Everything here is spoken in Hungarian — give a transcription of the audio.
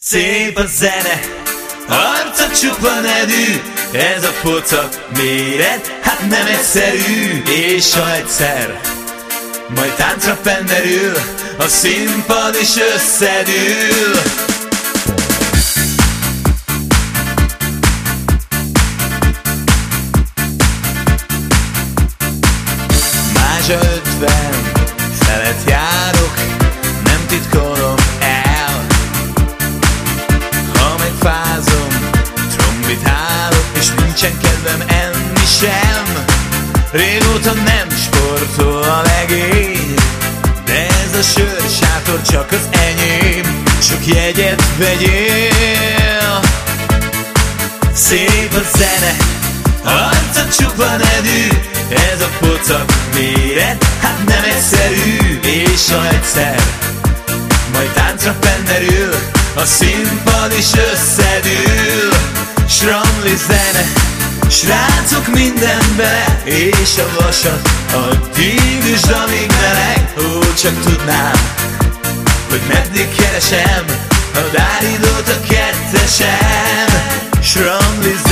Szép a zene, arca csupa nedű, ez a pocak méret, hát nem egyszerű. És ha egyszer majd táncra penderül, a színpad is összedül. Mázsa 50 felett járok, nem titkolom el. Ha megfázom, trombitálok, és nincsen kedvem enni sem. Régóta nem sportol a legény, de ez a sörsátor csak az enyém. Sok jegyet vegyél. Szép a zene, arca csupa nedű, ez a pocak méret, hát nem egyszerű. És ha egyszer majd táncra penderül, a színpad is összedül. Sramli zene, srácok minden bele, és a vasat addig is, amíg meleg. Ó, csak tudnám, hogy meddig keresem a dáridót a kettesem. Sramli zene,